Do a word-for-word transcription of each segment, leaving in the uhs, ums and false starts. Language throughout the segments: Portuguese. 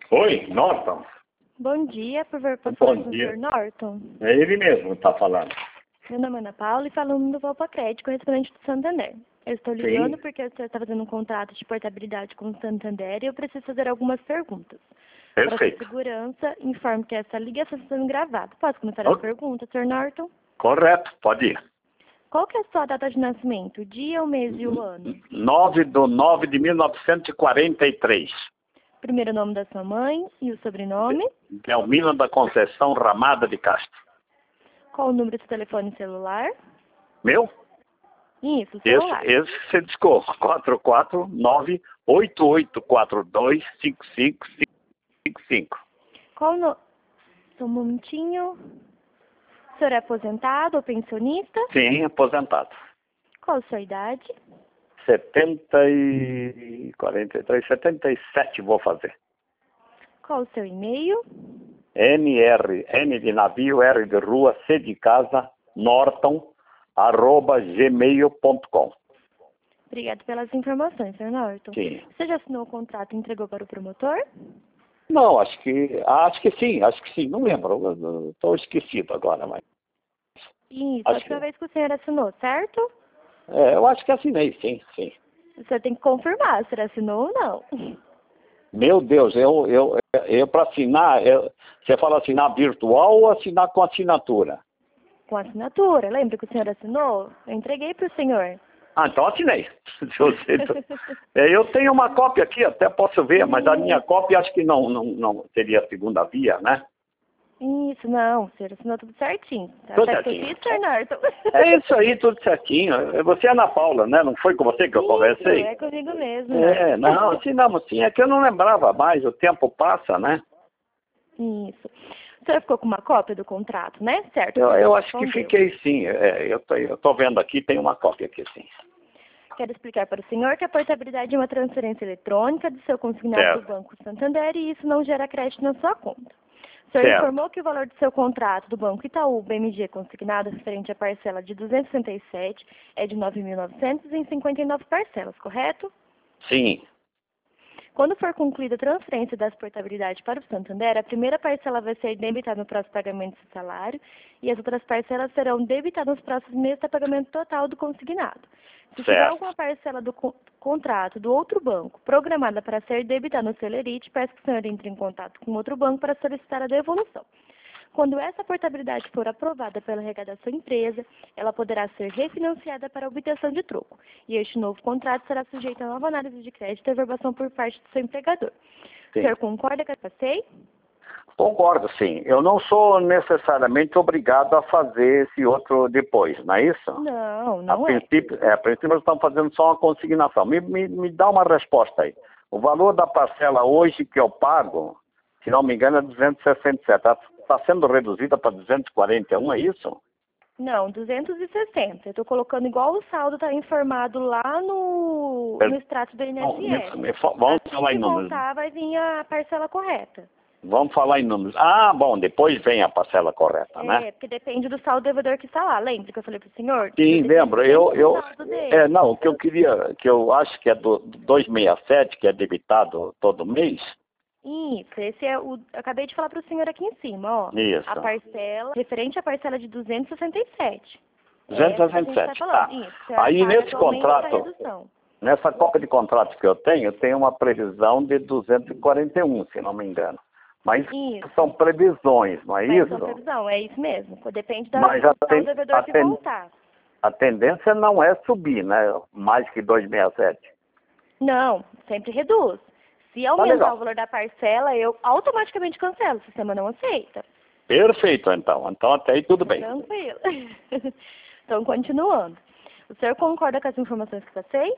Oi, Norton. Bom dia, por favor, posso Bom falar com o dia. senhor Norton? É ele mesmo que está falando. Meu nome é Ana Paula e falando do Volpa Crédito, correspondente do Santander. Eu estou ligando Sim. porque o senhor está fazendo um contrato de portabilidade com o Santander e eu preciso fazer algumas perguntas. Para sua Perfeito. segurança, informo que essa ligação está sendo gravada. Posso começar as Ok. perguntas, senhor Norton? Correto, pode ir. Qual que é a sua data de nascimento? O dia, o mês e o ano? nove de nove de mil novecentos e quarenta e três. Primeiro nome da sua mãe e o sobrenome? Delmina da Conceição Ramada de Castro. Qual o número do seu telefone celular? Meu? Isso, o Esse, celular. esse você discou. quatro quatro nove, oito oito quatro dois, cinco cinco cinco cinco. Qual no... Só um momentinho. O senhor é aposentado ou pensionista? Sim, aposentado. Qual a sua idade? setenta e quarenta e três, setenta e sete vou fazer. Qual o seu e-mail? N R, N de navio, R de rua, C de casa, Norton, arroba gmail ponto com. Obrigado pelas informações, senhor Norton. Sim. Você já assinou o contrato e entregou para o promotor? Não, acho que, acho que sim, acho que sim, não lembro, estou esquecido agora, mas Isso, a acho última que, vez que o senhor assinou, certo? é, eu acho que assinei, sim, sim. O senhor tem que confirmar se ele assinou ou não. Meu Deus, eu, eu, eu para assinar, eu, você fala assinar virtual ou assinar com assinatura? Com assinatura. Lembra que o senhor assinou? Eu entreguei para o senhor. Ah, então assinei. Eu, sei, é, eu tenho uma cópia aqui, até posso ver, mas a minha cópia acho que não, não, não seria a segunda via, né? Isso, não, o senhor assinou tudo certinho. Tá Tudo certo, certinho. isso, senhor Norton? É isso aí, tudo certinho. Você é Ana Paula, né? Não foi com você que eu Isso, conversei? é comigo mesmo. É, não, assinamos sim. É que eu não lembrava mais, o tempo passa, né? Isso. O senhor ficou com uma cópia do contrato, né? Certo. Eu, Você eu acho que respondeu. fiquei sim. É, eu, tô, eu tô vendo aqui, tem uma cópia aqui sim. Quero explicar para o senhor que a portabilidade é uma transferência eletrônica do seu consignado Certo. do Banco Santander e isso não gera crédito na sua conta. O senhor Certo. informou que o valor do seu contrato do Banco Itaú B M G consignado referente à parcela de duzentos e sessenta e sete é de nove mil e novecentos em cinquenta e nove parcelas, correto? Sim. Quando for concluída a transferência das portabilidades para o Santander, a primeira parcela vai ser debitada no próximo pagamento do salário e as outras parcelas serão debitadas nos próximos meses até pagamento total do consignado. Se tiver Certo. alguma parcela do co contrato do outro banco programada para ser debitada no Celerite, peço que o senhor entre em contato com outro banco para solicitar a devolução. Quando essa portabilidade for aprovada pela R H da sua empresa, ela poderá ser refinanciada para obtenção de troco. E este novo contrato será sujeito a nova análise de crédito e averbação por parte do seu empregador. Sim. O senhor concorda com essa passeio? Concordo, sim. Eu não sou necessariamente obrigado a fazer esse outro depois, não é isso? Não, A não é. princípio, é, a princípio nós estamos fazendo só uma consignação. Me, me, me dá uma resposta aí. O valor da parcela hoje que eu pago, se não me engano, é duzentos e sessenta e sete. Está tá sendo reduzida para duzentos e quarenta e um, é isso? Não, duzentos e sessenta. Eu estou colocando igual o saldo está informado lá no, no extrato do Não, me, INSS. me, vamos Assim falar que em números. voltar, vai vir a parcela correta. Vamos falar em números. Ah, bom, depois vem a parcela correta, né? É, porque depende do saldo devedor que está lá. Lembra que eu falei para o senhor? Sim, lembro. Eu, eu, O saldo dele. é, não, o que eu queria, que eu acho que é do duzentos e sessenta e sete, que é debitado todo mês. Isso, esse é o. Eu acabei de falar para o senhor aqui em cima, ó. Isso. A parcela, referente à parcela de duzentos e sessenta e sete. duzentos e Essa que a sessenta e gente sete, tá tá. falando. Isso, a senhora Aí paga nesse atualmente essa contrato, redução. nessa cópia de contrato que eu tenho, tem uma previsão de duzentos e quarenta e um, se não me engano. Mas Isso. são previsões, não é Mas isso? sua previsão, é isso mesmo. Depende da, Mas do a, saldo ten, devedor a, que ten, voltar. a tendência não é subir, né? Mais que duzentos e sessenta e sete. Não, sempre reduz. Se Tá aumentar legal. o valor da parcela, eu automaticamente cancelo. O sistema não aceita. Perfeito, então. Então até aí tudo bem. Tranquilo. Então, continuando. O senhor concorda com as informações que passei?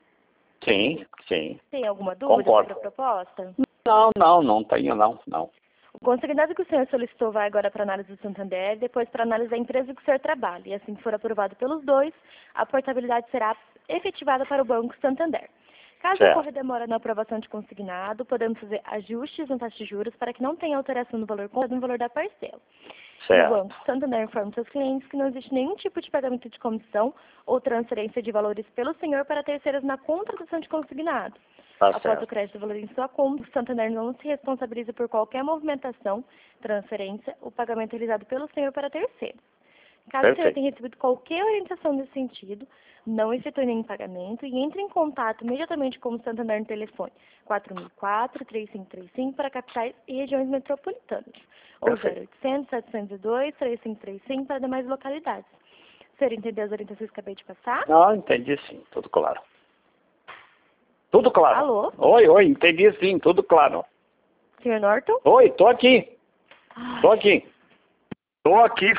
Sim, sim. Tem alguma dúvida Concordo. sobre a proposta? Não, não, não tenho não, não. O consignado que o senhor solicitou vai agora para análise do Santander, depois para análise da empresa que o senhor trabalha. E assim que for aprovado pelos dois, a portabilidade será efetivada para o Banco Santander. Caso Certo. ocorra demora na aprovação de consignado, podemos fazer ajustes na taxa de juros para que não tenha alteração no valor comprado no valor da parcela. E o Certo. Banco Santander informa seus clientes que não existe nenhum tipo de pagamento de comissão ou transferência de valores pelo senhor para terceiros na contratação de consignado. Tá Após certo. o crédito valor em sua conta, o Santander não se responsabiliza por qualquer movimentação, transferência ou pagamento realizado pelo senhor para terceiros. Caso o senhor Perfeito. tenha recebido qualquer orientação nesse sentido, não efetue nenhum pagamento e entre em contato imediatamente com o Santander no telefone quatro mil e quatro, três cinco três cinco para capitais e regiões metropolitanas, ou Perfeito. zero oitocentos, setecentos e dois, três cinco três cinco para demais localidades. O senhor entendeu as orientações que acabei de passar? Não, entendi sim, tudo claro. Tudo claro. Alô? Oi, oi, entendi sim, tudo claro. senhor Norton? Oi, tô aqui. Tô aqui. Tô aqui